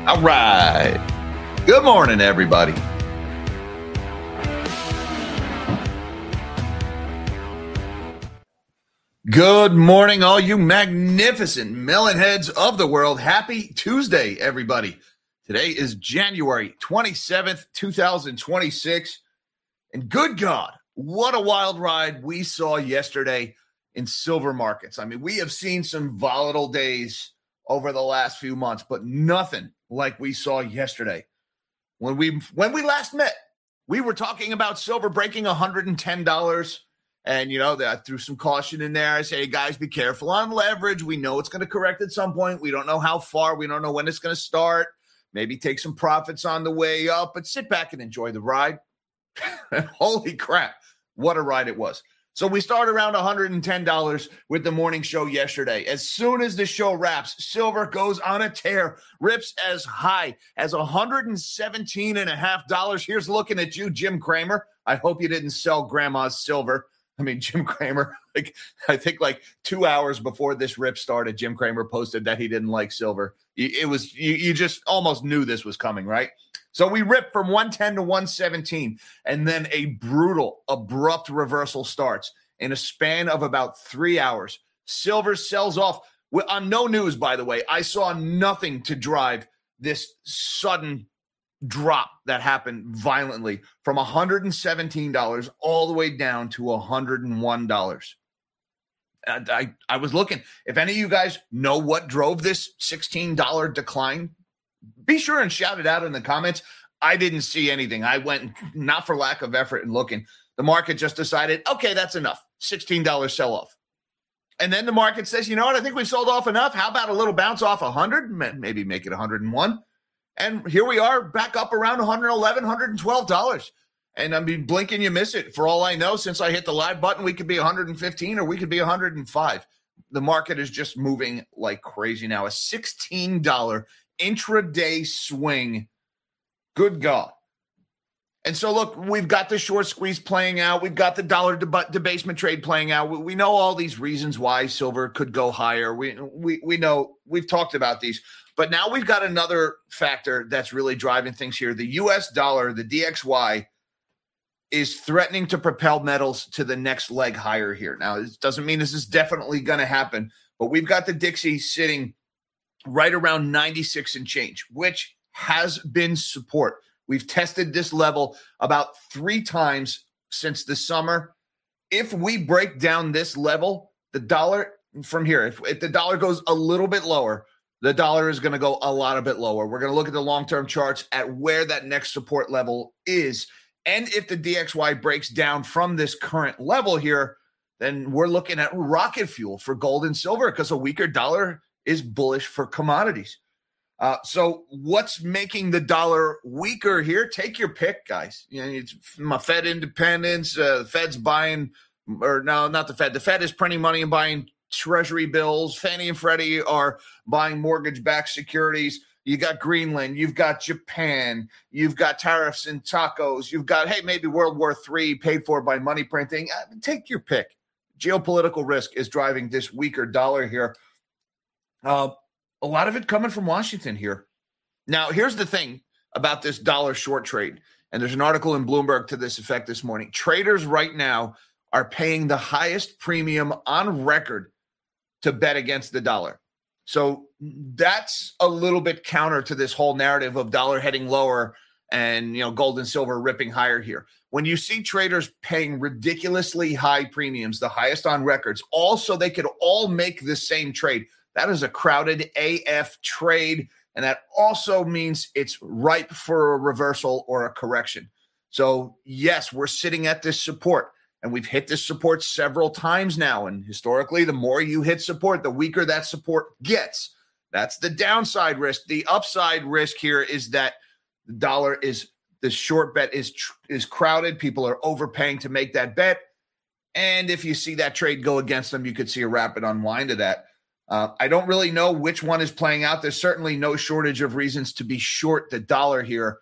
All right. Good morning, everybody. Good morning, all you magnificent melonheads of the world. Happy Tuesday, everybody. Today is January 27th, 2026. And good God, what a wild ride we saw yesterday in silver markets. I mean, we have seen some volatile days over the last few months, but nothing like we saw yesterday. When we last met, we were talking about silver breaking $110. And, I threw some caution in there. I say, hey, guys, be careful on leverage. We know it's going to correct at some point. We don't know how far. We don't know when it's going to start. Maybe take some profits on the way up, but sit back and enjoy the ride. And holy crap, what a ride it was. So we start around $110 with the morning show yesterday. As soon as the show wraps, silver goes on a tear, rips as high as $117.50. Here's looking at you, Jim Cramer. I hope you didn't sell grandma's silver. I mean, Jim Cramer, I think 2 hours before this rip started, Jim Cramer posted that he didn't like silver. You just almost knew this was coming, right? So we ripped from 110 to 117, and then a brutal, abrupt reversal starts in a span of about 3 hours. Silver sells off. On no news, by the way, I saw nothing to drive this sudden drop that happened violently from $117 all the way down to $101. And I was looking. If any of you guys know what drove this $16 decline, be sure and shout it out in the comments. I didn't see anything. I went, not for lack of effort in looking. The market just decided, okay, that's enough. $16 sell off. And then the market says, you know what? I think we've sold off enough. How about a little bounce off 100? Maybe make it 101. And here we are back up around $111, $112. And I mean, blink and you miss it. For all I know, since I hit the live button, we could be 115 or we could be 105. The market is just moving like crazy now. A $16 intraday swing. Good God. And so, look, we've got the short squeeze playing out. We've got the dollar debasement trade playing out. We know all these reasons why silver could go higher. We know, we've talked about these. But now we've got another factor that's really driving things here. The U.S. dollar, the DXY, is threatening to propel metals to the next leg higher here. Now, it doesn't mean this is definitely going to happen, but we've got the Dixie sitting right around 96 and change, which has been support. We've tested this level about 3 times since the summer. If we break down this level, the dollar from here, if the dollar goes a little bit lower, the dollar is going to go a lot a bit lower. We're going to look at the long-term charts at where that next support level is. And if the DXY breaks down from this current level here, then we're looking at rocket fuel for gold and silver because a weaker dollar is bullish for commodities. So what's making the dollar weaker here? Take your pick, guys. It's my Fed independence. The Fed's buying, or no, not the Fed. The Fed is printing money and buying Treasury bills. Fannie and Freddie are buying mortgage-backed securities. You got Greenland. You've got Japan. You've got tariffs and tacos. You've got, maybe World War III paid for by money printing. Take your pick. Geopolitical risk is driving this weaker dollar here. A lot of it coming from Washington here. Now, here's the thing about this dollar short trade, and there's an article in Bloomberg to this effect this morning. Traders right now are paying the highest premium on record to bet against the dollar. So that's a little bit counter to this whole narrative of dollar heading lower and, gold and silver ripping higher here. When you see traders paying ridiculously high premiums, the highest on records, also they could all make the same trade. That is a crowded AF trade, and that also means it's ripe for a reversal or a correction. So, yes, we're sitting at this support. And we've hit this support several times now. And historically, the more you hit support, the weaker that support gets. That's the downside risk. The upside risk here is that the dollar the short bet is crowded. People are overpaying to make that bet. And if you see that trade go against them, you could see a rapid unwind of that. I don't really know which one is playing out. There's certainly no shortage of reasons to be short the dollar here.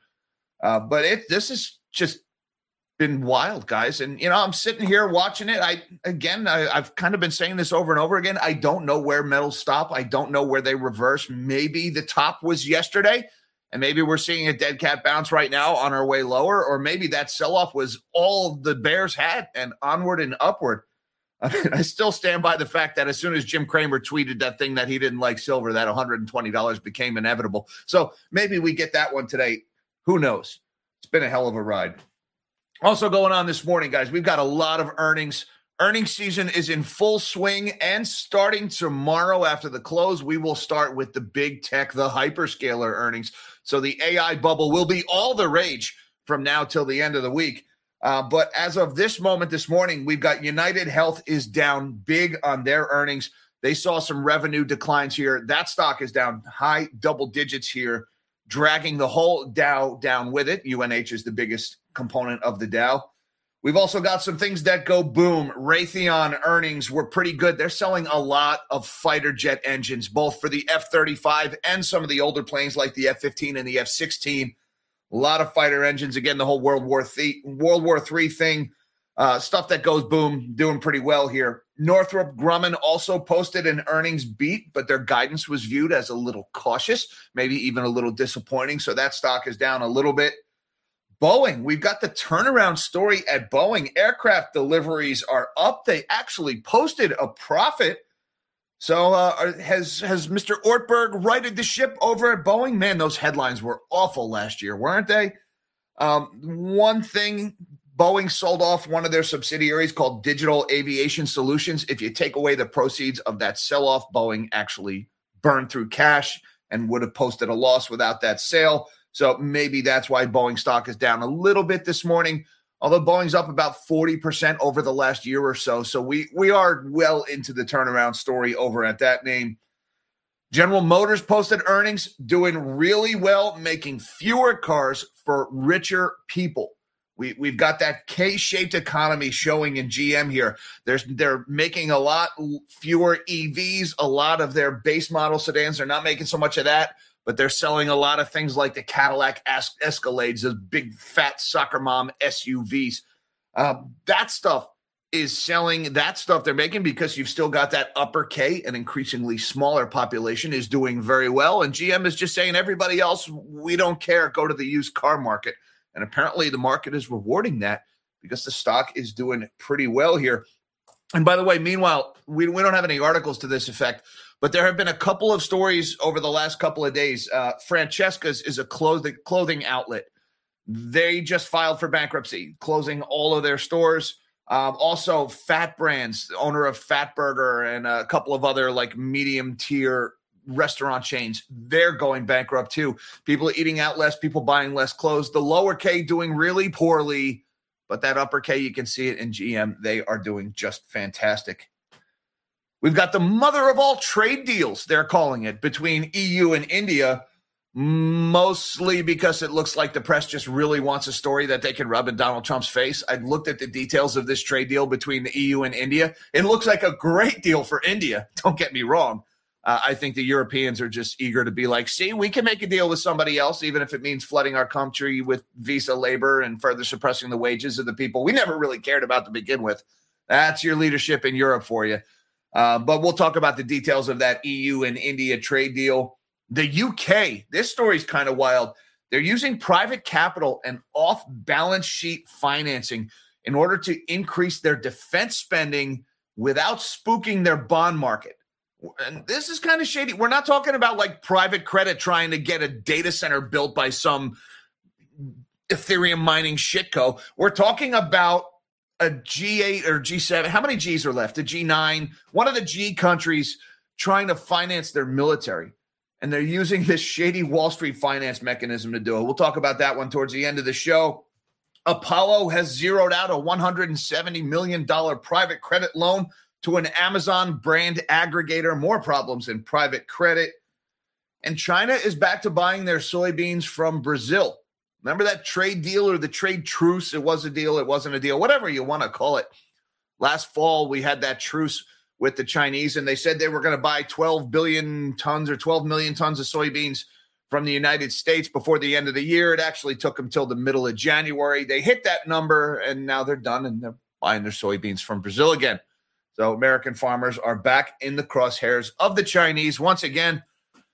But this is just been wild, guys. And, I'm sitting here watching it. I've kind of been saying this over and over again. I don't know where metals stop. I don't know where they reverse. Maybe the top was yesterday. And maybe we're seeing a dead cat bounce right now on our way lower, or maybe that sell-off was all the bears had and onward and upward. I mean, I still stand by the fact that as soon as Jim Cramer tweeted that thing that he didn't like silver, that $120 became inevitable. So maybe we get that one today. Who knows? It's been a hell of a ride. Also going on this morning, guys, we've got a lot of earnings. Earnings season is in full swing, and starting tomorrow after the close, we will start with the big tech, the hyperscaler earnings. So the AI bubble will be all the rage from now till the end of the week. But as of this moment this morning, we've got United Health is down big on their earnings. They saw some revenue declines here. That stock is down high double digits here, dragging the whole Dow down with it. UNH is the biggest component of the Dow. We've also got some things that go boom. Raytheon earnings were pretty good. They're selling a lot of fighter jet engines, both for the F-35 and some of the older planes like the F-15 and the F-16. A lot of fighter engines. Again, the whole World War III thing, stuff that goes boom, doing pretty well here. Northrop Grumman also posted an earnings beat, but their guidance was viewed as a little cautious, maybe even a little disappointing. So that stock is down a little bit. Boeing, we've got the turnaround story at Boeing. Aircraft deliveries are up. They actually posted a profit. So has Mr. Ortberg righted the ship over at Boeing? Man, those headlines were awful last year, weren't they? One thing, Boeing sold off one of their subsidiaries called Digital Aviation Solutions. If you take away the proceeds of that sell-off, Boeing actually burned through cash and would have posted a loss without that sale. So maybe that's why Boeing stock is down a little bit this morning, although Boeing's up about 40% over the last year or so. So we are well into the turnaround story over at that name. General Motors posted earnings, doing really well, making fewer cars for richer people. We've got that K-shaped economy showing in GM here. They're making a lot fewer EVs. A lot of their base model sedans, they're not making so much of that, but they're selling a lot of things like the Cadillac Escalades, those big, fat soccer mom SUVs. That stuff is selling. That stuff they're making because you've still got that upper K, an increasingly smaller population, is doing very well. And GM is just saying, everybody else, we don't care. Go to the used car market. And apparently the market is rewarding that because the stock is doing pretty well here. And by the way, meanwhile, we don't have any articles to this effect, but there have been a couple of stories over the last couple of days. Francesca's is a clothing outlet. They just filed for bankruptcy, closing all of their stores. Also, Fat Brands, the owner of Fat Burger and a couple of other like medium tier restaurant chains, they're going bankrupt too. People are eating out less, people buying less clothes. The lower K doing really poorly, but that upper K, you can see it in GM. They are doing just fantastic. We've got the mother of all trade deals, they're calling it, between EU and India, mostly because it looks like the press just really wants a story that they can rub in Donald Trump's face. I looked at the details of this trade deal between the EU and India. It looks like a great deal for India. Don't get me wrong. I think the Europeans are just eager to be like, see, we can make a deal with somebody else, even if it means flooding our country with visa labor and further suppressing the wages of the people we never really cared about to begin with. That's your leadership in Europe for you. But we'll talk about the details of that EU and India trade deal. The UK, this story's kind of wild. They're using private capital and off-balance sheet financing in order to increase their defense spending without spooking their bond market. And this is kind of shady. We're not talking about like private credit trying to get a data center built by some Ethereum mining shitco. We're talking about a G8 or G7. How many Gs are left? A G9, one of the G countries trying to finance their military. And they're using this shady Wall Street finance mechanism to do it. We'll talk about that one towards the end of the show. Apollo has zeroed out a $170 million private credit loan to an Amazon brand aggregator. More problems in private credit. And China is back to buying their soybeans from Brazil. Remember that trade deal or the trade truce? It was a deal. It wasn't a deal. Whatever you want to call it. Last fall, we had that truce with the Chinese, and they said they were going to buy 12 billion tons or 12 million tons of soybeans from the United States before the end of the year. It actually took them till the middle of January. They hit that number, and now they're done, and they're buying their soybeans from Brazil again. So American farmers are back in the crosshairs of the Chinese once again.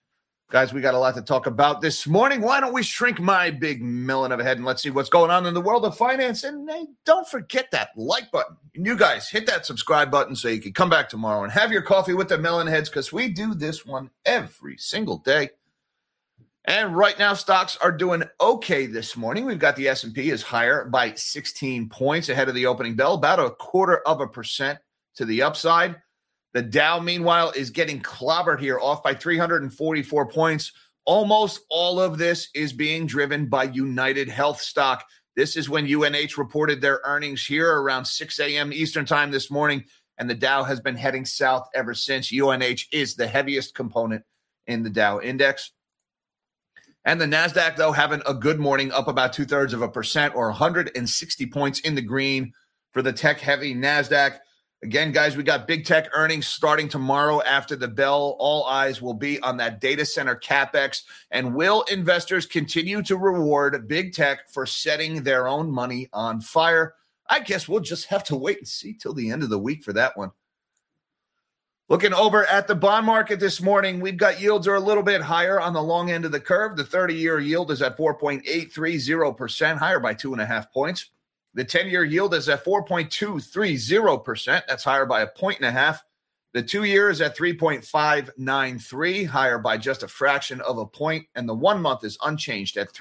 Guys, we got a lot to talk about this morning. Why don't we shrink my big melon of a head and let's see what's going on in the world of finance. And hey, don't forget that like button. And you guys, hit that subscribe button so you can come back tomorrow and have your coffee with the melon heads, because we do this one every single day. And right now, stocks are doing okay this morning. We've got the S&P is higher by 16 points ahead of the opening bell, about 0.25% to the upside. The Dow, meanwhile, is getting clobbered here, off by 344 points. Almost all of this is being driven by United Health stock. This is when UNH reported their earnings here around 6 a.m. Eastern time this morning, and the Dow has been heading south ever since. UNH is the heaviest component in the Dow index. And the NASDAQ, though, having a good morning, up about 0.2% or 160 points in the green for the tech-heavy NASDAQ. Again, guys, we got big tech earnings starting tomorrow after the bell. All eyes will be on that data center CapEx. And will investors continue to reward big tech for setting their own money on fire? I guess we'll just have to wait and see till the end of the week for that one. Looking over at the bond market this morning, we've got yields are a little bit higher on the long end of the curve. The 30-year yield is at 4.830%, higher by 2.5 points. The 10-year yield is at 4.230%. That's higher by 1.5 points. The 2-year is at 3.593, higher by just a fraction of a point. And the 1 month is unchanged at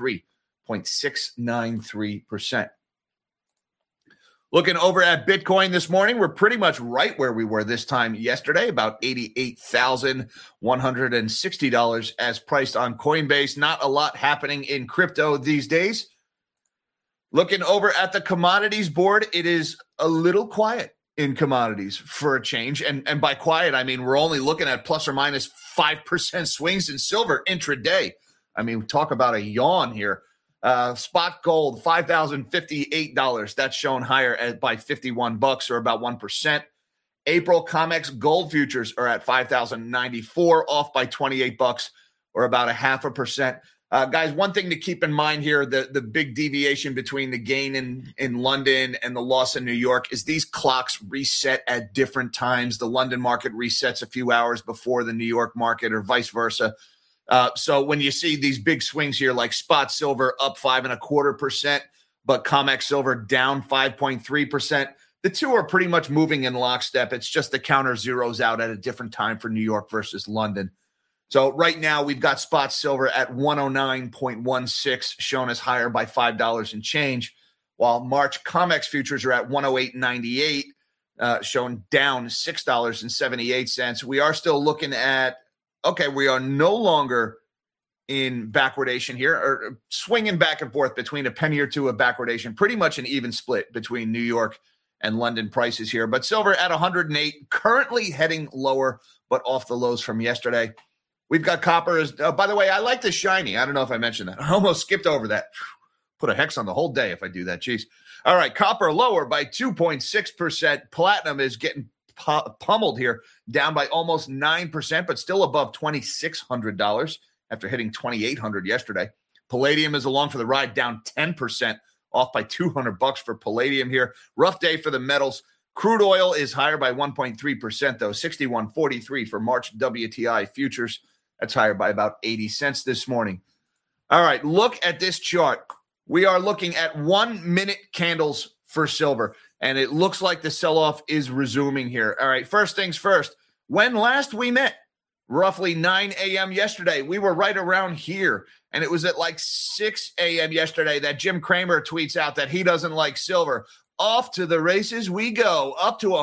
3.693%. Looking over at Bitcoin this morning, we're pretty much right where we were this time yesterday, about $88,160 as priced on Coinbase. Not a lot happening in crypto these days. Looking over at the commodities board, it is a little quiet in commodities for a change. And by quiet, I mean we're only looking at plus or minus 5% swings in silver intraday. I mean, talk about a yawn here. Spot gold, $5,058. That's shown higher by $51 or about 1%. April COMEX gold futures are at $5,094, off by $28 or about 0.5%. Guys, one thing to keep in mind here, the big deviation between the gain in London and the loss in New York is these clocks reset at different times. The London market resets a few hours before the New York market, or vice versa. So when you see these big swings here, like spot silver up 5.25%, but COMEX silver down 5.3%, the two are pretty much moving in lockstep. It's just the counter zeroes out at a different time for New York versus London. So right now we've got spot silver at 109.16, shown as higher by $5 and change, while March COMEX futures are at 108.98, shown down $6.78. We are still looking at, okay, we are no longer in backwardation here, or swinging back and forth between a penny or two of backwardation, pretty much an even split between New York and London prices here. But silver at 108, currently heading lower, but off the lows from yesterday. We've got copper. By the way, I like the shiny. I don't know if I mentioned that. I almost skipped over that. Put a hex on the whole day if I do that. Jeez. All right, copper lower by 2.6%. Platinum is getting pummeled here, down by almost 9%, but still above $2,600 after hitting $2,800 yesterday. Palladium is along for the ride, down 10%, off by $200 for palladium here. Rough day for the metals. Crude oil is higher by 1.3%, though, 61.43 for March WTI futures. That's higher by about 80 cents this morning. All right, look at this chart. We are looking at 1 minute candles for silver, and it looks like the sell-off is resuming here. All right, first things first. When last we met, roughly 9 a.m. yesterday, we were right around here, and it was at like 6 a.m. yesterday that Jim Cramer tweets out that he doesn't like silver. Off to the races we go, up to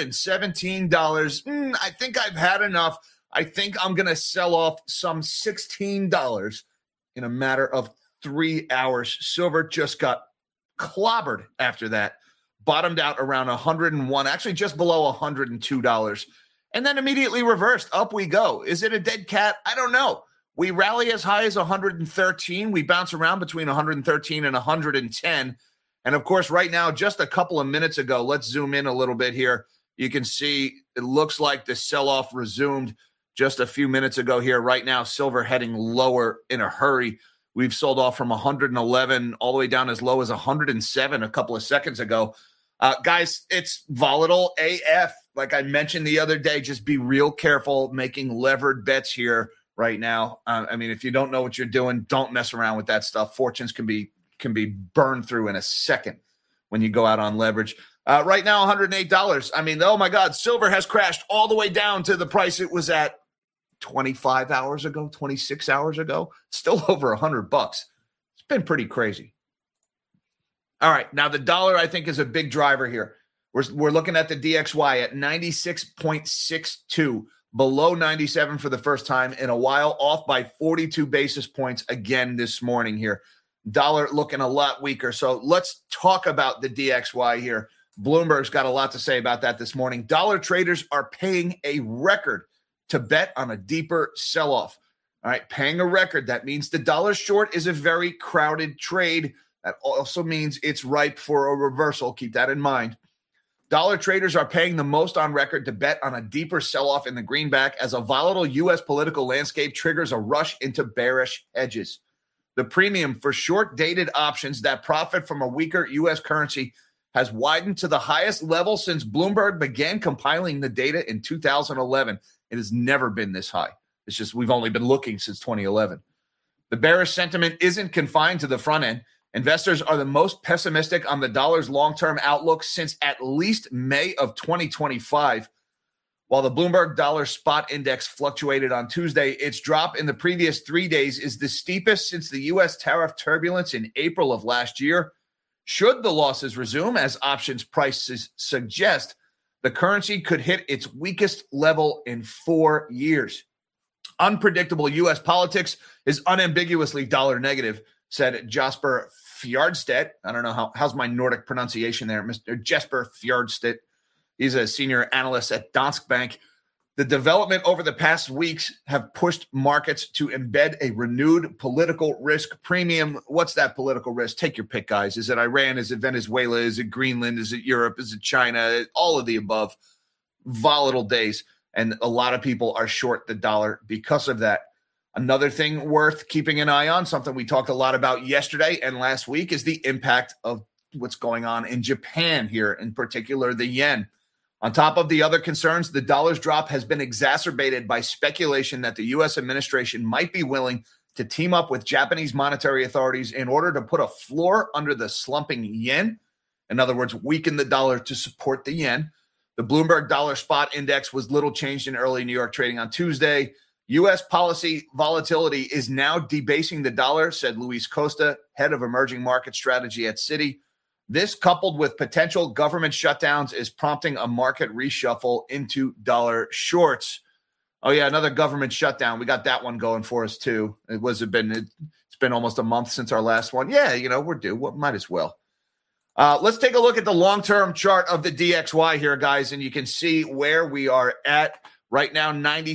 $117. I think I've had enough. I think I'm going to sell off some $16 in a matter of 3 hours. Silver just got clobbered after that, bottomed out around 101, actually just below $102, and then immediately reversed. Up we go. Is it a dead cat? I don't know. We rally as high as 113. We bounce around between 113 and 110. And, of course, right now, just a couple of minutes ago, let's zoom in a little bit here. You can see it looks like the sell-off resumed just a few minutes ago here. Right now, silver heading lower in a hurry. We've sold off from 111 all the way down as low as 107 a couple of seconds ago. Guys, it's volatile AF. Like I mentioned the other day, just be real careful making levered bets here right now. I mean, if you don't know what you're doing, don't mess around with that stuff. Fortunes can be burned through in a second when you go out on leverage. Right now, $108. I mean, oh my God, silver has crashed all the way down to the price it was at 25 hours ago, 26 hours ago. Still over $100. It's been pretty crazy. All right, now the dollar I think is a big driver here. We're looking at the DXY at 96.62. Below 97 for the first time in a while, off by 42 basis points again this morning here. Dollar looking a lot weaker. So let's talk about the DXY here. Bloomberg's got a lot to say about that this morning. Dollar traders are paying a record to bet on a deeper sell-off. All right, paying a record. That means the dollar short is a very crowded trade. That also means it's ripe for a reversal. Keep that in mind. Dollar traders are paying the most on record to bet on a deeper sell-off in the greenback as a volatile U.S. political landscape triggers a rush into bearish hedges. The premium for short-dated options that profit from a weaker U.S. currency has widened to the highest level since Bloomberg began compiling the data in 2011. It has never been this high. It's just we've only been looking since 2011. The bearish sentiment isn't confined to the front end. Investors are the most pessimistic on the dollar's long-term outlook since at least May of 2025. While the Bloomberg Dollar Spot Index fluctuated on Tuesday, its drop in the previous 3 days is the steepest since the U.S. tariff turbulence in April of last year. Should the losses resume, as options prices suggest, the currency could hit its weakest level in 4 years. Unpredictable U.S. politics is unambiguously dollar negative, said Jasper Fjordstedt. I don't know how's my Nordic pronunciation there, Mr. Jesper Fjordstedt. He's a senior analyst at Danske Bank. The development over the past weeks have pushed markets to embed a renewed political risk premium. What's that political risk? Take your pick, guys. Is it Iran? Is it Venezuela? Is it Greenland? Is it Europe? Is it China? All of the above. Volatile days. And a lot of people are short the dollar because of that. Another thing worth keeping an eye on, something we talked a lot about yesterday and last week, is the impact of what's going on in Japan here, in particular the yen. On top of the other concerns, the dollar's drop has been exacerbated by speculation that the U.S. administration might be willing to team up with Japanese monetary authorities in order to put a floor under the slumping yen. In other words, weaken the dollar to support the yen. The Bloomberg Dollar Spot Index was little changed in early New York trading on Tuesday. U.S. policy volatility is now debasing the dollar, said Luis Costa, head of emerging market strategy at Citi. This, coupled with potential government shutdowns, is prompting a market reshuffle into dollar shorts. Oh, yeah, another government shutdown. We got that one going for us, too. It's been almost a month since our last one. Yeah, we're due. Might as well. Let's take a look at the long-term chart of the DXY here, guys, and you can see where we are at. Right now,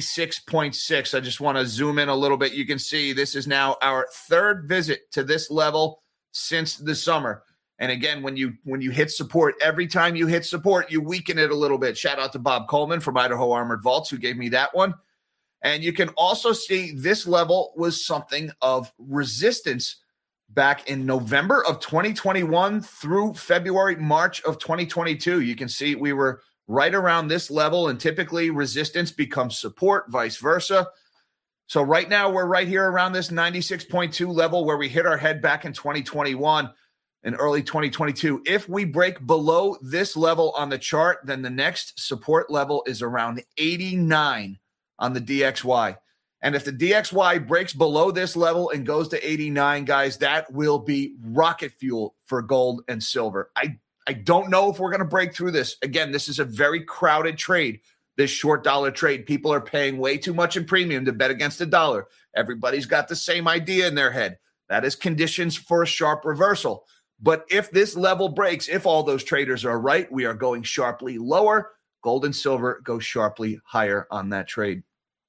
96.6. I just want to zoom in a little bit. You can see this is now our third visit to this level since the summer. And again, when you hit support, every time you hit support, you weaken it a little bit. Shout out to Bob Coleman from Idaho Armored Vaults, who gave me that one. And you can also see this level was something of resistance back in November of 2021 through February, March of 2022. You can see we were right around this level, and typically resistance becomes support, vice versa. So right now we're right here around this 96.2 level where we hit our head back in 2021 and early 2022. If we break below this level on the chart, then the next support level is around 89 on the DXY. And if the DXY breaks below this level and goes to 89, guys, that will be rocket fuel for gold and silver. I don't know if we're going to break through this. Again, this is a very crowded trade, this short dollar trade. People are paying way too much in premium to bet against the dollar. Everybody's got the same idea in their head. That is conditions for a sharp reversal. But if this level breaks, if all those traders are right, we are going sharply lower. Gold and silver go sharply higher on that trade.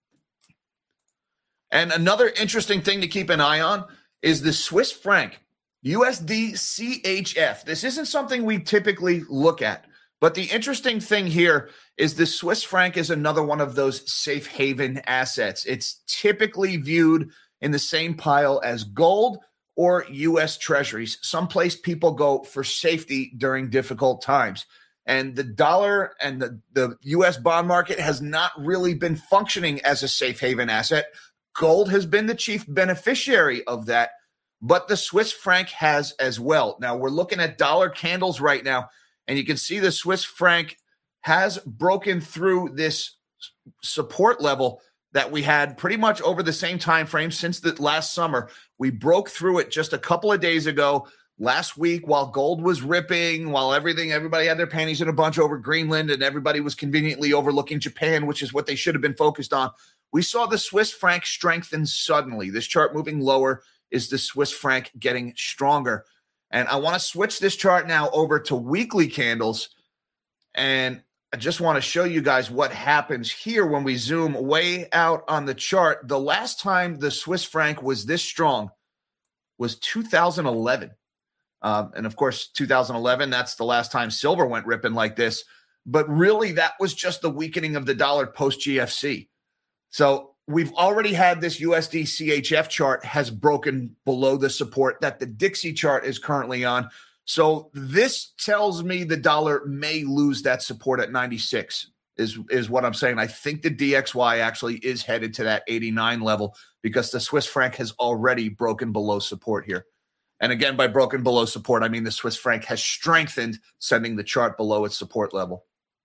And another interesting thing to keep an eye on is the Swiss franc. USD CHF. This isn't something we typically look at, but the interesting thing here is the Swiss franc is another one of those safe haven assets. It's typically viewed in the same pile as gold or U.S. treasuries, someplace people go for safety during difficult times. And the dollar and the U.S. bond market has not really been functioning as a safe haven asset. Gold has been the chief beneficiary of that, but the Swiss franc has as well. Now, we're looking at dollar candles right now, and you can see the Swiss franc has broken through this support level that we had pretty much over the same time frame since the last summer. We broke through it just a couple of days ago. Last week, while gold was ripping, while everybody had their panties in a bunch over Greenland and everybody was conveniently overlooking Japan, which is what they should have been focused on, we saw the Swiss franc strengthen suddenly. This chart moving lower is the Swiss franc getting stronger. And I want to switch this chart now over to weekly candles. And I just want to show you guys what happens here when we zoom way out on the chart. The last time the Swiss franc was this strong was 2011. And of course, 2011, that's the last time silver went ripping like this. But really, that was just the weakening of the dollar post-GFC. So we've already had this USD CHF chart has broken below the support that the Dixie chart is currently on. So this tells me the dollar may lose that support at 96 is what I'm saying. I think the DXY actually is headed to that 89 level because the Swiss franc has already broken below support here. And again, by broken below support, I mean the Swiss franc has strengthened, sending the chart below its support level.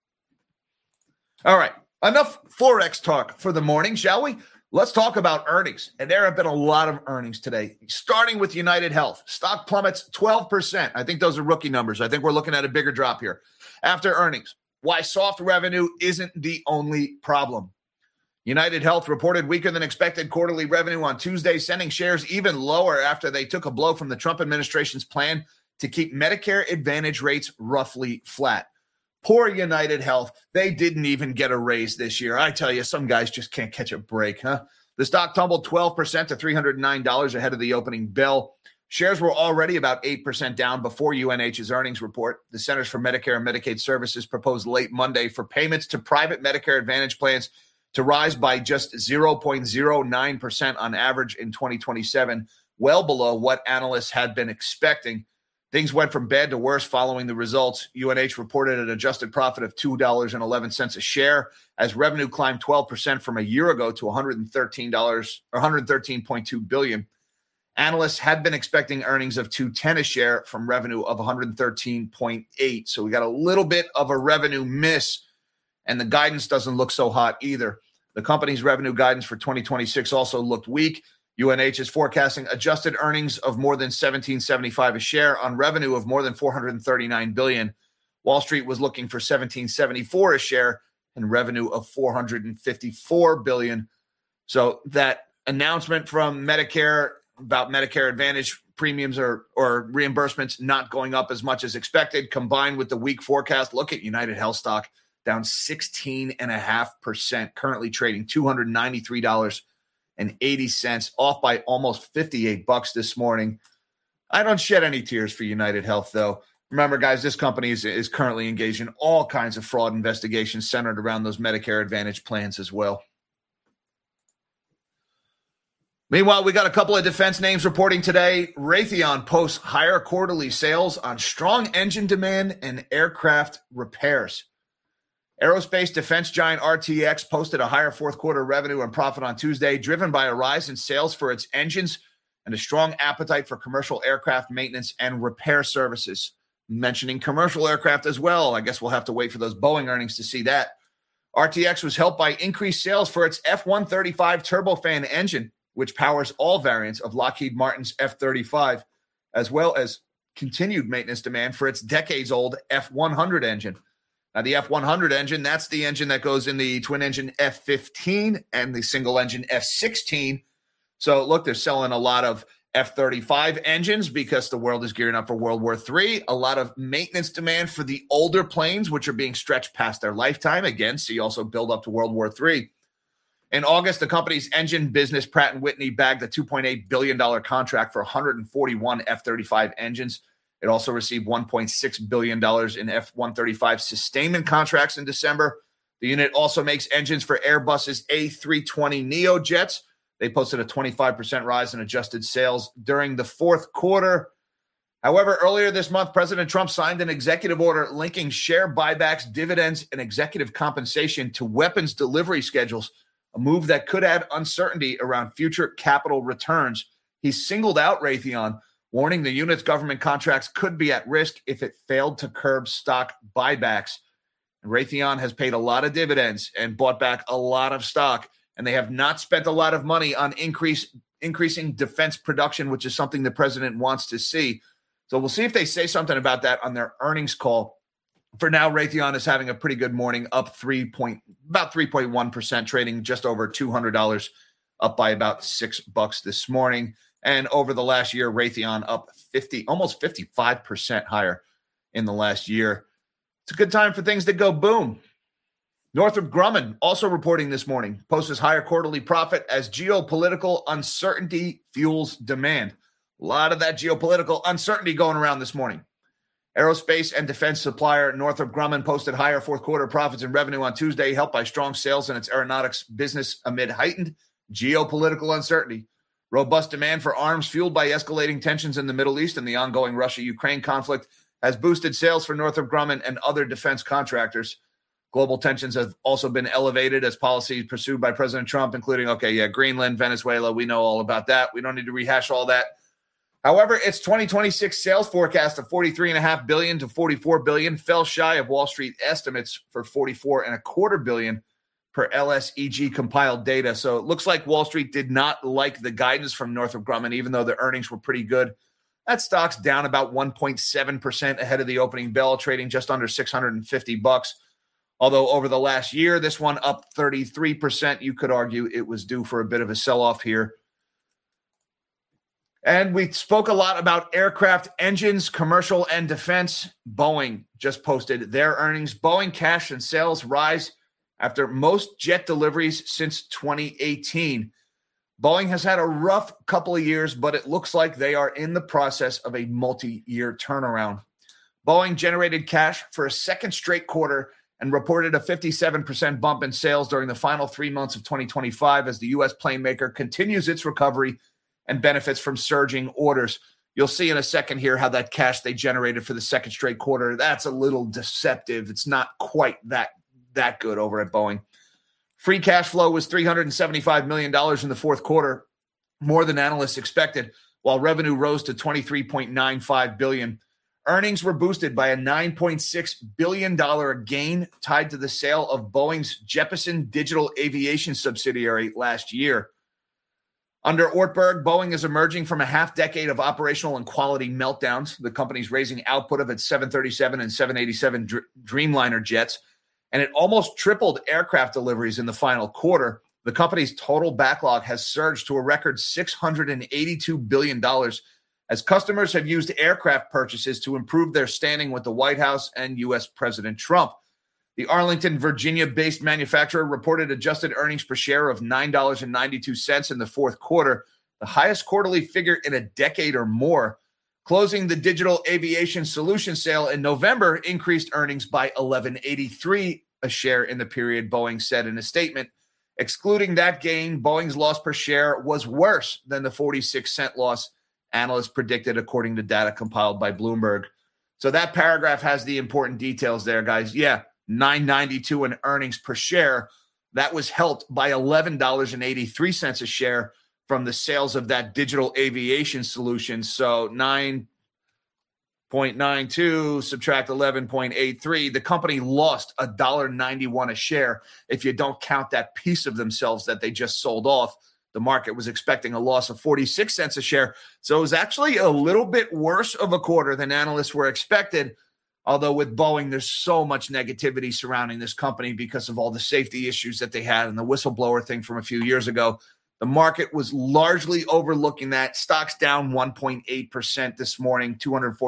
All right, enough Forex talk for the morning, shall we? Let's talk about earnings. And there have been a lot of earnings today, starting with United Health. Stock plummets 12%. I think those are rookie numbers. I think we're looking at a bigger drop here. After earnings, why soft revenue isn't the only problem. United Health reported weaker than expected quarterly revenue on Tuesday, sending shares even lower after they took a blow from the Trump administration's plan to keep Medicare Advantage rates roughly flat. Poor United Health. They didn't even get a raise this year. I tell you, some guys just can't catch a break, huh? The stock tumbled 12% to $309 ahead of the opening bell. Shares were already about 8% down before UNH's earnings report. The Centers for Medicare and Medicaid Services proposed late Monday for payments to private Medicare Advantage plans to rise by just 0.09% on average in 2027, well below what analysts had been expecting. Things went from bad to worse following the results. UNH reported an adjusted profit of $2.11 a share as revenue climbed 12% from a year ago to $113.2 billion. Analysts had been expecting earnings of $2.10 a share from revenue of $113.8. So we got a little bit of a revenue miss, and the guidance doesn't look so hot either. The company's revenue guidance for 2026 also looked weak. UNH is forecasting adjusted earnings of more than $17.75 a share on revenue of more than $439 billion. Wall Street was looking for $17.74 a share and revenue of $454 billion. So that announcement from Medicare about Medicare Advantage premiums or reimbursements not going up as much as expected, combined with the weak forecast. Look at United Health stock down 16.5%, currently trading $293.80, off by almost $58 this morning. I don't shed any tears for United Health, though. Remember, guys, this company is currently engaged in all kinds of fraud investigations centered around those Medicare Advantage plans as well. Meanwhile, we got a couple of defense names reporting today. Raytheon posts higher quarterly sales on strong engine demand and aircraft repairs. Aerospace defense giant RTX posted a higher fourth quarter revenue and profit on Tuesday, driven by a rise in sales for its engines and a strong appetite for commercial aircraft maintenance and repair services. Mentioning commercial aircraft as well, I guess we'll have to wait for those Boeing earnings to see that. RTX was helped by increased sales for its F-135 turbofan engine, which powers all variants of Lockheed Martin's F-35, as well as continued maintenance demand for its decades-old F-100 engine. Now, the F-100 engine, that's the engine that goes in the twin-engine F-15 and the single-engine F-16. So, look, they're selling a lot of F-35 engines because the world is gearing up for World War III. A lot of maintenance demand for the older planes, which are being stretched past their lifetime. Again, see also build up to World War III. In August, the company's engine business, Pratt & Whitney, bagged a $2.8 billion contract for 141 F-35 engines. It also received $1.6 billion in F-135 sustainment contracts in December. The unit also makes engines for Airbus's A320neo jets. They posted a 25% rise in adjusted sales during the fourth quarter. However, earlier this month, President Trump signed an executive order linking share buybacks, dividends, and executive compensation to weapons delivery schedules a move that could add uncertainty around future capital returns. He singled out Raytheon, warning the unit's government contracts could be at risk if it failed to curb stock buybacks. And Raytheon has paid a lot of dividends and bought back a lot of stock, and they have not spent a lot of money on increasing defense production, which is something the president wants to see. So we'll see if they say something about that on their earnings call. For now, Raytheon is having a pretty good morning, up about 3.1%, trading just over $200, up by about $6 this morning. And over the last year, Raytheon up almost 55% higher in the last year. It's a good time for things that go boom. Northrop Grumman also reporting this morning, posts higher quarterly profit as geopolitical uncertainty fuels demand. A lot of that geopolitical uncertainty going around this morning. Aerospace and defense supplier Northrop Grumman posted higher fourth quarter profits and revenue on Tuesday, helped by strong sales in its aeronautics business amid heightened geopolitical uncertainty. Robust demand for arms fueled by escalating tensions in the Middle East and the ongoing Russia-Ukraine conflict has boosted sales for Northrop Grumman and other defense contractors. Global tensions have also been elevated as policies pursued by President Trump, including, Greenland, Venezuela. We know all about that. We don't need to rehash all that. However, its 2026 sales forecast of $43.5 billion to $44 billion fell shy of Wall Street estimates for $44.25 billion per LSEG compiled data. So it looks like Wall Street did not like the guidance from Northrop Grumman, even though the earnings were pretty good. That stock's down about 1.7% ahead of the opening bell, trading just under $650. Although over the last year, this one up 33%. You could argue it was due for a bit of a sell-off here. And we spoke a lot about aircraft engines, commercial and defense. Boeing just posted their earnings. Boeing cash and sales rise after most jet deliveries since 2018. Boeing has had a rough couple of years, but it looks like they are in the process of a multi-year turnaround. Boeing generated cash for a second straight quarter and reported a 57% bump in sales during the final 3 months of 2025 as the U.S. plane maker continues its recovery and benefits from surging orders. You'll see in a second here how that cash they generated for the second straight quarter, that's a little deceptive. It's not quite that good over at Boeing. Free cash flow was $375 million in the fourth quarter, more than analysts expected, while revenue rose to $23.95 billion. Earnings were boosted by a $9.6 billion gain tied to the sale of Boeing's Jeppesen Digital Aviation subsidiary last year. Under Ortberg, Boeing is emerging from a half-decade of operational and quality meltdowns. The company's raising output of its 737 and 787 Dreamliner jets, and it almost tripled aircraft deliveries in the final quarter. The company's total backlog has surged to a record $682 billion as customers have used aircraft purchases to improve their standing with the White House and U.S. President Trump. The Arlington, Virginia-based manufacturer reported adjusted earnings per share of $9.92 in the fourth quarter, the highest quarterly figure in a decade or more. Closing the digital aviation solution sale in November increased earnings by $11.83 a share in the period, Boeing said in a statement. Excluding that gain, Boeing's loss per share was worse than the 46-cent loss analysts predicted, according to data compiled by Bloomberg. So that paragraph has the important details there, guys. Yeah, $9.92 in earnings per share. That was helped by $11.83 a share from the sales of that digital aviation solution. So 9.92 subtract 11.83. The company lost $1.91 a share if you don't count that piece of themselves that they just sold off. The market was expecting a loss of 46 cents a share. So it was actually a little bit worse of a quarter than analysts were expected. Although with Boeing, there's so much negativity surrounding this company because of all the safety issues that they had and the whistleblower thing from a few years ago. The market was largely overlooking that. Stocks down 1.8% this morning,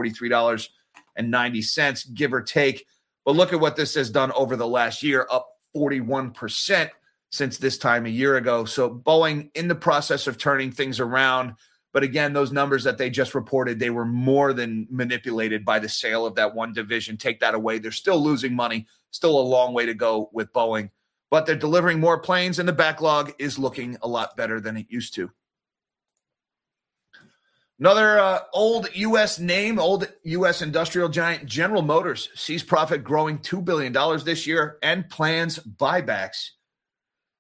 $243.90, give or take. But look at what this has done over the last year, up 41% since this time a year ago. So Boeing in the process of turning things around. But again, those numbers that they just reported, they were more than manipulated by the sale of that one division. Take that away. They're still losing money. Still a long way to go with Boeing. But they're delivering more planes, and the backlog is looking a lot better than it used to. Another old U.S. name, old U.S. industrial giant General Motors sees profit growing $2 billion this year and plans buybacks.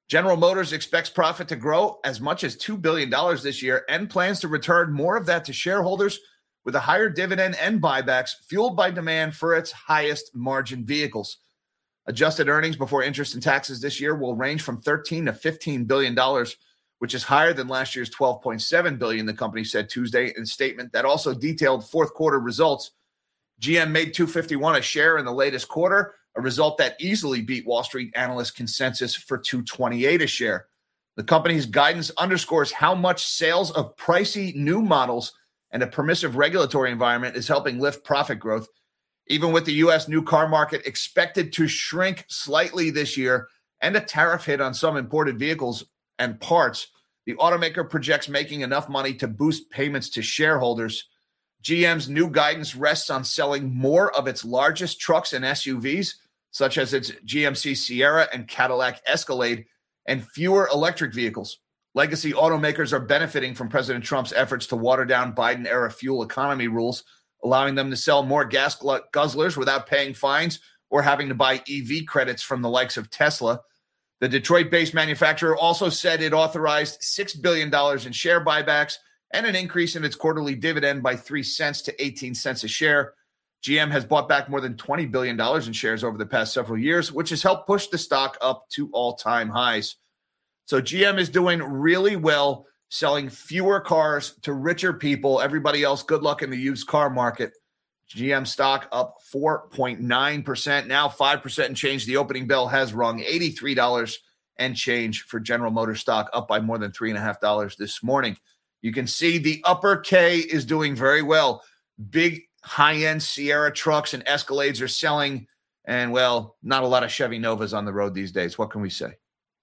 General Motors expects profit to grow as much as $2 billion this year and plans to return more of that to shareholders with a higher dividend and buybacks fueled by demand for its highest margin vehicles. Adjusted earnings before interest and taxes this year will range from $13 to $15 billion, which is higher than last year's $12.7 billion, the company said Tuesday in a statement that also detailed fourth quarter results. GM made $251 a share in the latest quarter, a result that easily beat Wall Street analyst consensus for $228 a share. The company's guidance underscores how much sales of pricey new models and a permissive regulatory environment is helping lift profit growth. Even with the U.S. new car market expected to shrink slightly this year and a tariff hit on some imported vehicles and parts, the automaker projects making enough money to boost payments to shareholders. GM's new guidance rests on selling more of its largest trucks and SUVs, such as its GMC Sierra and Cadillac Escalade, and fewer electric vehicles. Legacy automakers are benefiting from President Trump's efforts to water down Biden-era fuel economy rules, allowing them to sell more gas guzzlers without paying fines or having to buy EV credits from the likes of Tesla. The Detroit-based manufacturer also said it authorized $6 billion in share buybacks and an increase in its quarterly dividend by 3 cents to 18 cents a share. GM has bought back more than $20 billion in shares over the past several years, which has helped push the stock up to all-time highs. So GM is doing really well, selling fewer cars to richer people. Everybody else, good luck in the used car market. GM stock up 4.9%, now 5% and change. The opening bell has rung. $83 and change for General Motors stock, up by more than $3.50 this morning. You can see the upper K is doing very well. Big high-end Sierra trucks and Escalades are selling, and, well, not a lot of Chevy Novas on the road these days. What can we say?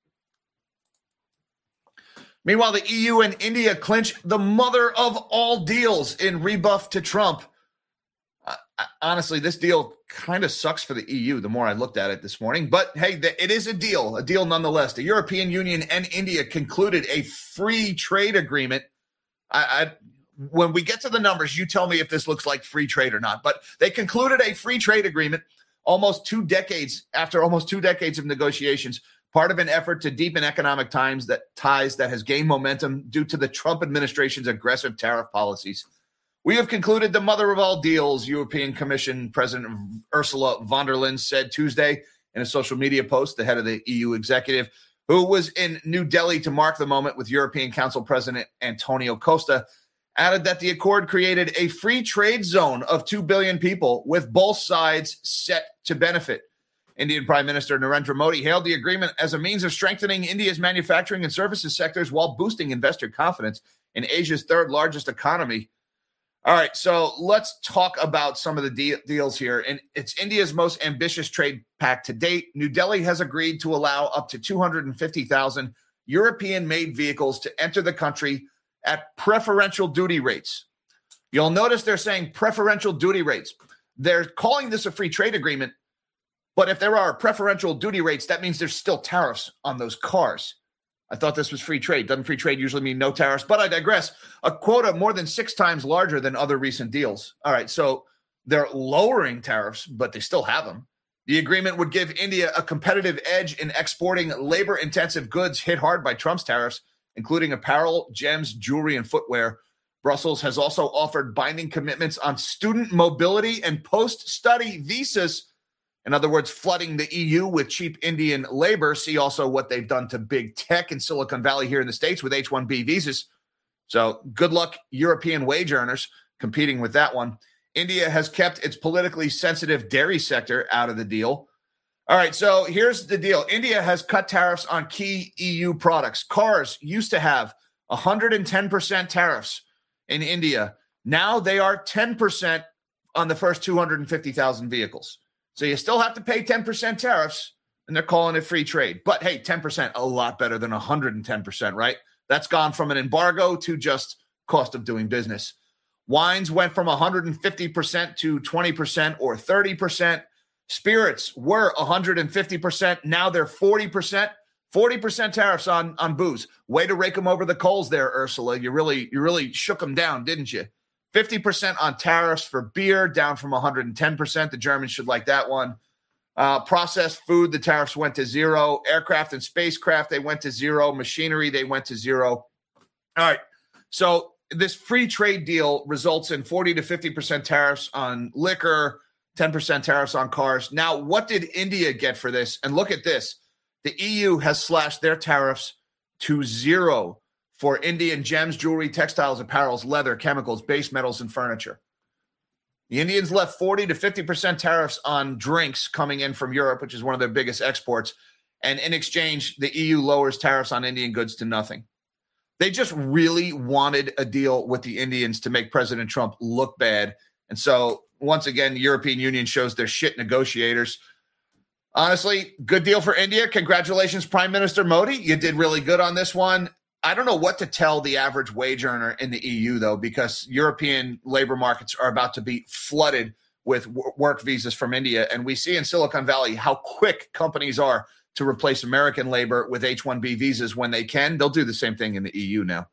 Meanwhile, the EU and India clinch the mother of all deals in rebuff to Trump. Honestly, this deal kind of sucks for the EU the more I looked at it this morning. But, hey, it is a deal nonetheless. The European Union and India concluded a free trade agreement. When we get to the numbers, you tell me if this looks like free trade or not. But they concluded a free trade agreement after almost 2 decades of negotiations, part of an effort to deepen economic ties that has gained momentum due to the Trump administration's aggressive tariff policies. We have concluded the mother of all deals, European Commission President Ursula von der Leyen said Tuesday in a social media post. The head of the EU executive, who was in New Delhi to mark the moment with European Council President Antonio Costa, added that the accord created a free trade zone of 2 billion people, with both sides set to benefit. Indian Prime Minister Narendra Modi hailed the agreement as a means of strengthening India's manufacturing and services sectors while boosting investor confidence in Asia's third largest economy. All right, so let's talk about some of the deals here. And it's India's most ambitious trade pact to date. New Delhi has agreed to allow up to 250,000 European-made vehicles to enter the country at preferential duty rates. You'll notice they're saying preferential duty rates. They're calling this a free trade agreement, but if there are preferential duty rates, that means there's still tariffs on those cars. I thought this was free trade. Doesn't free trade usually mean no tariffs? But I digress. A quota more than 6 times larger than other recent deals. All right, so they're lowering tariffs, but they still have them. The agreement would give India a competitive edge in exporting labor-intensive goods hit hard by Trump's tariffs, including apparel, gems, jewelry, and footwear. Brussels has also offered binding commitments on student mobility and post-study visas. In other words, flooding the EU with cheap Indian labor. See also what they've done to big tech in Silicon Valley here in the States with H-1B visas. So good luck, European wage earners, competing with that one. India has kept its politically sensitive dairy sector out of the deal. All right, so here's the deal. India has cut tariffs on key EU products. Cars used to have 110% tariffs in India. Now they are 10% on the first 250,000 vehicles. So you still have to pay 10% tariffs, and they're calling it free trade. But, hey, 10%, a lot better than 110%, right? That's gone from an embargo to just cost of doing business. Wines went from 150% to 20% or 30%. Spirits were 150%. Now they're 40%. 40% tariffs on booze. Way to rake them over the coals there, Ursula. You really shook them down, didn't you? 50% on tariffs for beer, down from 110%. The Germans should like that one. Processed food, the tariffs went to zero. Aircraft and spacecraft, they went to zero. Machinery, they went to zero. All right. So this free trade deal results in 40 to 50% tariffs on liquor, 10% tariffs on cars. Now, what did India get for this? And look at this. The EU has slashed their tariffs to zero for Indian gems, jewelry, textiles, apparels, leather, chemicals, base metals, and furniture. The Indians left 40 to 50% tariffs on drinks coming in from Europe, which is one of their biggest exports. And in exchange, the EU lowers tariffs on Indian goods to nothing. They just really wanted a deal with the Indians to make President Trump look bad. And so, once again, the European Union shows their shit negotiators. Honestly, good deal for India. Congratulations, Prime Minister Modi. You did really good on this one. I don't know what to tell the average wage earner in the EU, though, because European labor markets are about to be flooded with work visas from India. And we see in Silicon Valley how quick companies are to replace American labor with H-1B visas when they can. They'll do the same thing in the EU now.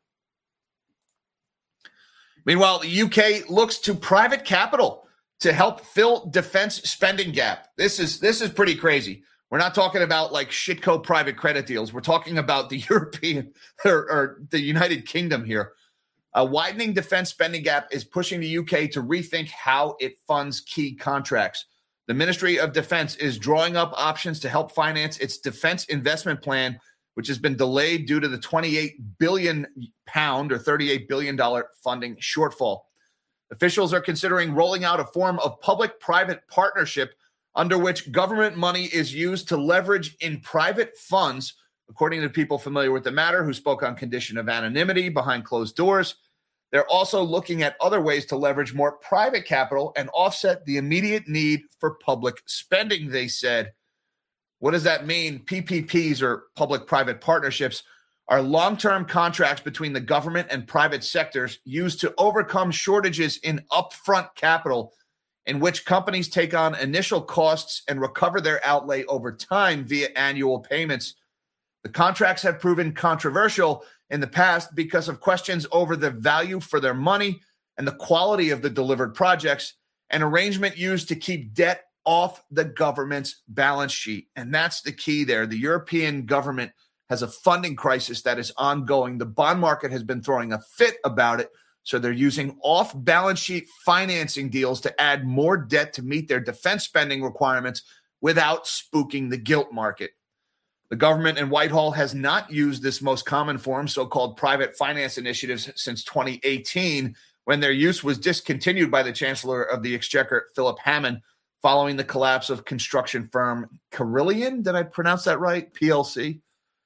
Meanwhile, the UK looks to private capital to help fill defense spending gap. This is pretty crazy. We're not talking about like shitco private credit deals. We're talking about the European or the United Kingdom here. A widening defense spending gap is pushing the UK to rethink how it funds key contracts. The Ministry of Defense is drawing up options to help finance its defense investment plan, which has been delayed due to the £28 billion or $38 billion funding shortfall. Officials are considering rolling out a form of public-private partnership under which government money is used to leverage in private funds, according to people familiar with the matter who spoke on condition of anonymity behind closed doors. They're also looking at other ways to leverage more private capital and offset the immediate need for public spending, they said. What does that mean? PPPs, or public-private partnerships, are long-term contracts between the government and private sectors used to overcome shortages in upfront capital, in which companies take on initial costs and recover their outlay over time via annual payments. The contracts have proven controversial in the past because of questions over the value for their money and the quality of the delivered projects, an arrangement used to keep debt off the government's balance sheet. And that's the key there. The European government has a funding crisis that is ongoing. The bond market has been throwing a fit about it. So they're using off-balance sheet financing deals to add more debt to meet their defense spending requirements without spooking the gilt market. The government in Whitehall has not used this most common form, so-called private finance initiatives, since 2018, when their use was discontinued by the Chancellor of the Exchequer, Philip Hammond, following the collapse of construction firm Carillion. Did I pronounce that right? PLC.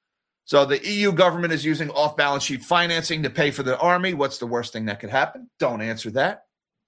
So the EU government is using off-balance sheet financing to pay for the army. What's the worst thing that could happen? Don't answer that.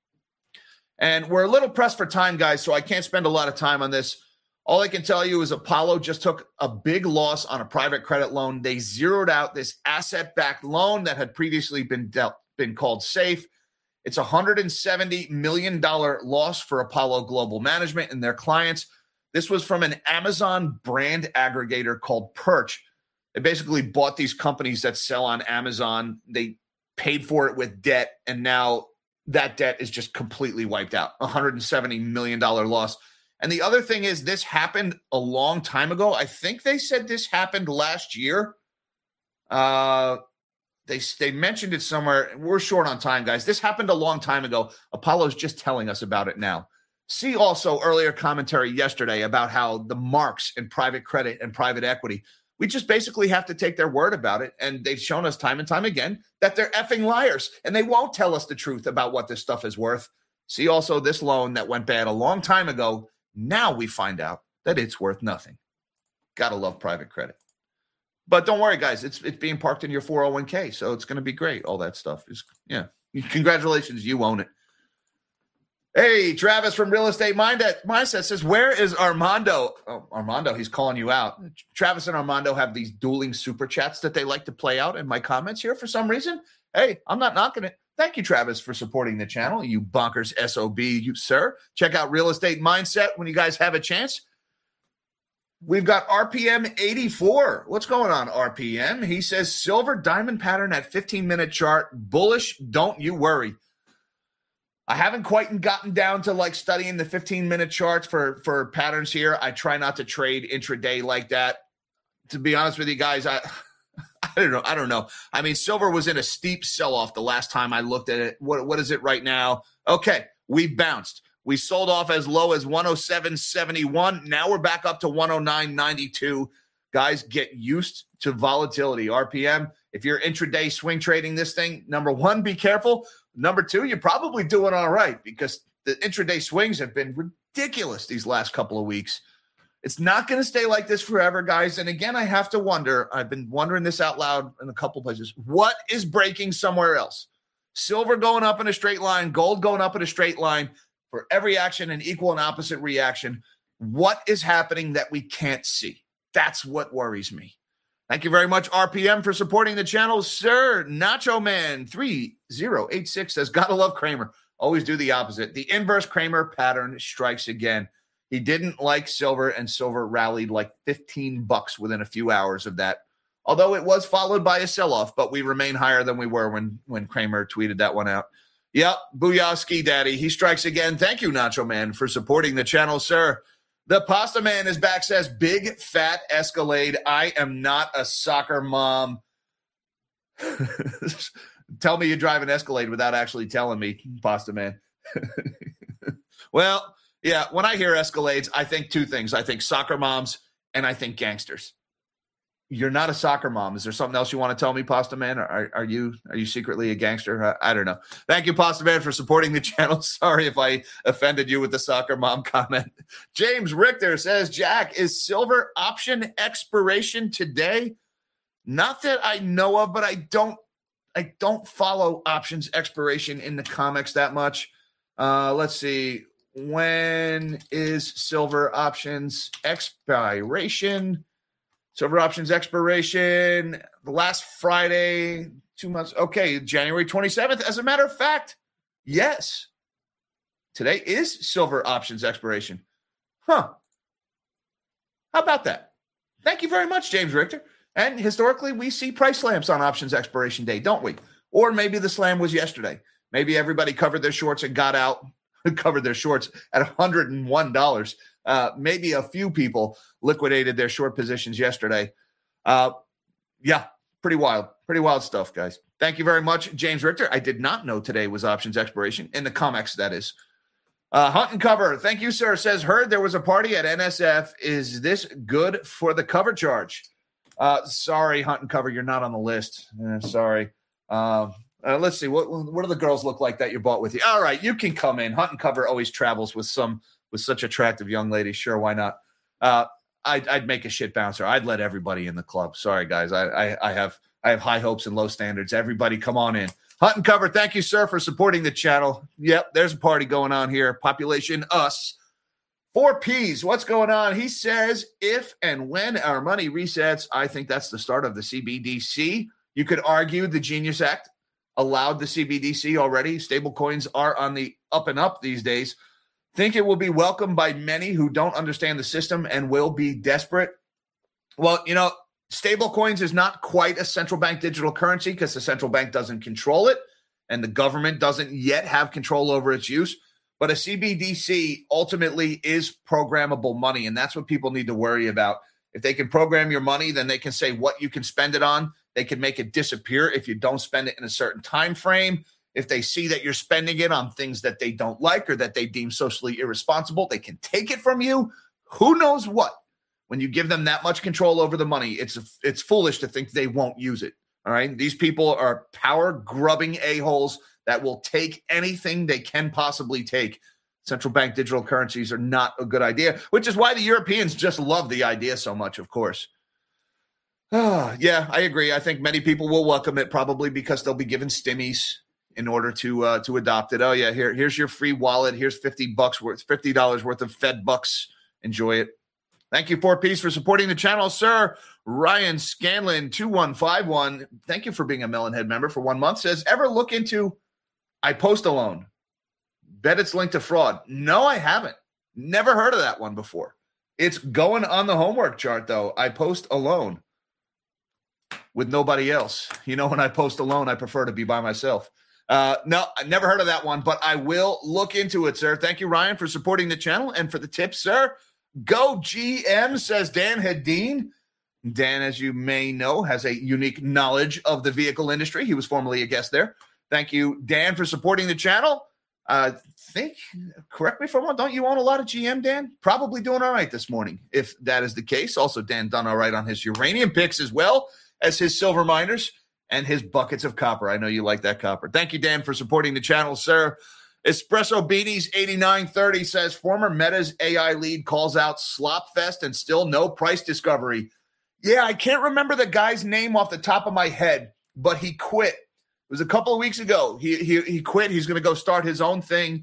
And we're a little pressed for time, guys, so I can't spend a lot of time on this. All I can tell you is Apollo just took a big loss on a private credit loan. They zeroed out this asset-backed loan that had previously been called safe. It's a $170 million loss for Apollo Global Management and their clients. This was from an Amazon brand aggregator called Perch. They basically bought these companies that sell on Amazon. They paid for it with debt, and now that debt is just completely wiped out. $170 million loss. And the other thing is, this happened a long time ago. I think they said this happened last year. They mentioned it somewhere. We're short on time, guys. This happened a long time ago. Apollo's just telling us about it now. See also earlier commentary yesterday about how the marks in private credit and private equity, we just basically have to take their word about it. And they've shown us time and time again that they're effing liars, and they won't tell us the truth about what this stuff is worth. See also this loan that went bad a long time ago. Now we find out that it's worth nothing. Gotta love private credit. But don't worry, guys. It's being parked in your 401k, so it's going to be great. All that stuff is, yeah. Congratulations, you own it. Hey, Travis from Real Estate Mindset says, where is Armando? Oh, Armando, he's calling you out. Travis and Armando have these dueling super chats that they like to play out in my comments here for some reason. Hey, I'm not knocking it. Thank you, Travis, for supporting the channel. You bonkers SOB, you sir. Check out Real Estate Mindset when you guys have a chance. We've got RPM 84. What's going on, RPM? He says, silver diamond pattern at 15-minute chart. Bullish, don't you worry. I haven't quite gotten down to like studying the 15-minute charts for patterns here. I try not to trade intraday like that. To be honest with you guys, I don't know. I mean, silver was in a steep sell-off the last time I looked at it. What is it right now? Okay, we've bounced. We sold off as low as 107.71. Now we're back up to 109.92. Guys, get used to volatility. RPM, if you're intraday swing trading this thing, number one, be careful. Number two, you're probably doing all right because the intraday swings have been ridiculous these last couple of weeks. It's not going to stay like this forever, guys. And again, I have to wonder, I've been wondering this out loud in a couple places. What is breaking somewhere else? Silver going up in a straight line, gold going up in a straight line. For every action, an equal and opposite reaction. What is happening that we can't see? That's what worries me. Thank you very much, RPM, for supporting the channel. Sir, Nacho Man 3086 says, gotta love Cramer. Always do the opposite. The inverse Cramer pattern strikes again. He didn't like silver, and silver rallied like $15 within a few hours of that. Although it was followed by a sell-off, but we remain higher than we were when Cramer tweeted that one out. Yep, Booyah Ski Daddy. He strikes again. Thank you, Nacho Man, for supporting the channel, sir. The Pasta Man is back, says, big fat Escalade. I am not a soccer mom. Tell me you drive an Escalade without actually telling me, Pasta Man. Well, yeah, when I hear Escalades, I think two things. I think soccer moms and I think gangsters. You're not a soccer mom. Is there something else you want to tell me, Pasta Man? Are you secretly a gangster? I don't know. Thank you, Pasta Man, for supporting the channel. Sorry if I offended you with the soccer mom comment. James Richter says, Jack, is silver option expiration today? Not that I know of, but I don't follow options expiration in the comics that much. Let's see. When is silver options expiration? Silver options expiration the last Friday, 2 months. Okay, January 27th. As a matter of fact, yes. Today is silver options expiration. Huh. How about that? Thank you very much, James Richter. And historically, we see price slams on options expiration day, don't we? Or maybe the slam was yesterday. Maybe everybody covered their shorts and got out, covered their shorts at $101. Maybe a few people liquidated their short positions yesterday. Yeah, pretty wild stuff, guys. Thank you very much, James Richter. I did not know today was options expiration in the comics, that is. Hunt and Cover, thank you, sir, says, heard there was a party at NSF. Is this good for the cover charge? Sorry, Hunt and Cover, you're not on the list. Sorry. Let's see. What do the girls look like that you bought with you? All right, you can come in. Hunt and Cover always travels with such attractive young ladies. Sure, why not? I'd make a shit bouncer. I'd let everybody in the club. Sorry, guys. I have high hopes and low standards. Everybody come on in. Hunt and Cover, thank you, sir, for supporting the channel. Yep, there's a party going on here. Population us. 4Ps, what's going on? He says, if and when our money resets, I think that's the start of the CBDC. You could argue the Genius Act allowed the CBDC already. Stable coins are on the up and up these days. Think it will be welcomed by many who don't understand the system and will be desperate. Well, stable coins is not quite a central bank digital currency because the central bank doesn't control it and the government doesn't yet have control over its use. But a CBDC ultimately is programmable money, and that's what people need to worry about. If they can program your money, then they can say what you can spend it on. They can make it disappear if you don't spend it in a certain time frame. If they see that you're spending it on things that they don't like or that they deem socially irresponsible, they can take it from you. Who knows what? When you give them that much control over the money, it's foolish to think they won't use it. All right. These people are power grubbing a-holes that will take anything they can possibly take. Central bank digital currencies are not a good idea, which is why the Europeans just love the idea so much, of course. Yeah, I agree. I think many people will welcome it probably because they'll be given stimmies in order to adopt it. Oh yeah, here's your free wallet. Here's $50 worth of Fed bucks. Enjoy it. Thank you, 4Ps, for supporting the channel, sir. Ryan Scanlon 2151. Thank you for being a Melonhead member for 1 month. Says, ever look into I Post Alone? Bet it's linked to fraud. No, I haven't. Never heard of that one before. It's going on the homework chart though. I Post Alone with nobody else. When I post alone, I prefer to be by myself. No, I never heard of that one, but I will look into it, sir. Thank you, Ryan, for supporting the channel and for the tips, sir. Go GM, says Dan Hedin. Dan, as you may know, has a unique knowledge of the vehicle industry. He was formerly a guest there. Thank you, Dan, for supporting the channel. Correct me if I'm wrong, don't you own a lot of GM, Dan? Probably doing all right this morning, if that is the case. Also, Dan done all right on his uranium picks as well as his silver miners and his buckets of copper. I know you like that copper. Thank you, Dan, for supporting the channel, sir. Espresso Beanies 8930 says, former Meta's AI lead calls out slop fest and still no price discovery. Yeah, I can't remember the guy's name off the top of my head, but he quit. It was a couple of weeks ago. He quit. He's going to go start his own thing.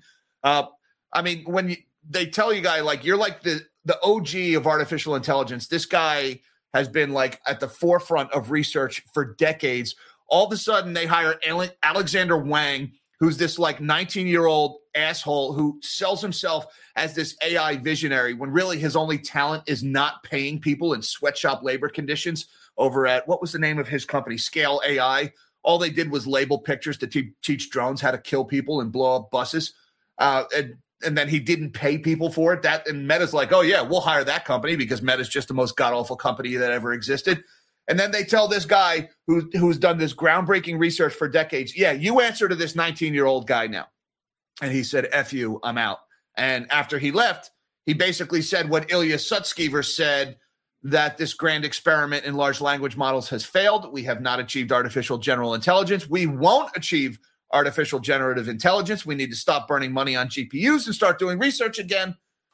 I mean, when they tell you, guy, like, you're like the OG of artificial intelligence. This guy has been like at the forefront of research for decades. All of a sudden, they hire Alexander Wang, who's this like 19-year-old asshole who sells himself as this AI visionary when really his only talent is not paying people in sweatshop labor conditions over at, what was the name of his company? Scale AI. All they did was label pictures to teach drones how to kill people and blow up buses. And then he didn't pay people for it. And Meta's like, oh, yeah, we'll hire that company because Meta's just the most god-awful company that ever existed. And then they tell this guy who's done this groundbreaking research for decades, yeah, you answer to this 19-year-old guy now. And he said, F you, I'm out. And after he left, he basically said what Ilya Sutskever said, that this grand experiment in large language models has failed. We have not achieved artificial general intelligence. We won't achieve artificial generative intelligence. We need to stop burning money on GPUs and start doing research again.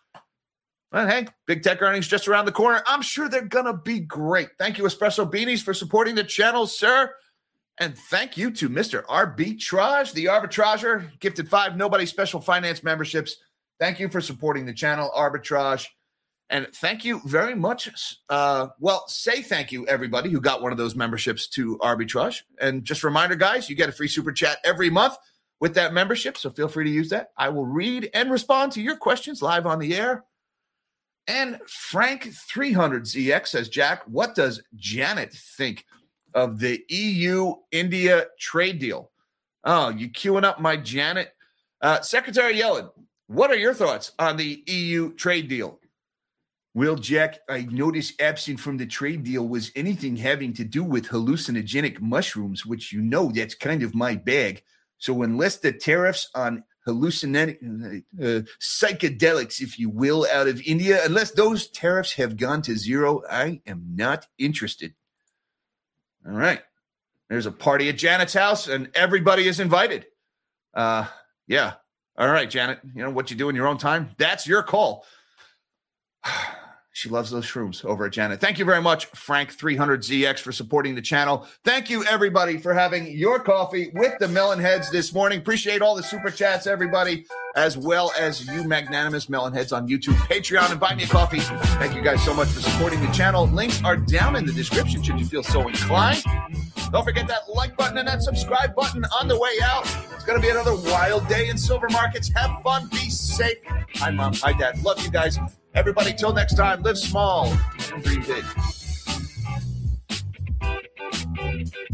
Well, hey, big tech earnings just around the corner. I'm sure they're going to be great. Thank you, Espresso Beanies, for supporting the channel, sir. And thank you to Mr. Arbitrage, the arbitrager, gifted 5 Nobody Special Finance memberships. Thank you for supporting the channel, Arbitrage. And thank you very much. Say thank you, everybody who got one of those memberships to Arbitrage. And just a reminder, guys, you get a free super chat every month with that membership, so feel free to use that. I will read and respond to your questions live on the air. And Frank300ZX says, Jack, what does Janet think of the EU-India trade deal? Oh, you queuing up my Janet. Secretary Yellen, what are your thoughts on the EU trade deal? Well, Jack, I noticed absent from the trade deal was anything having to do with hallucinogenic mushrooms, which you know that's kind of my bag. So unless the tariffs on hallucinogenic psychedelics, if you will, out of India, unless those tariffs have gone to zero, I am not interested. All right. There's a party at Janet's house, and everybody is invited. Yeah. All right, Janet, you know what you do in your own time? That's your call. She loves those shrooms over at Janet. Thank you very much, Frank300ZX, for supporting the channel. Thank you, everybody, for having your coffee with the Melonheads this morning. Appreciate all the super chats, everybody, as well as you magnanimous Melonheads on YouTube, Patreon, and Buy Me a Coffee. Thank you guys so much for supporting the channel. Links are down in the description should you feel so inclined. Don't forget that like button and that subscribe button on the way out. It's going to be another wild day in silver markets. Have fun. Be safe. Hi, Mom. Hi, Dad. Love you guys. Everybody, till next time, live small and dream big.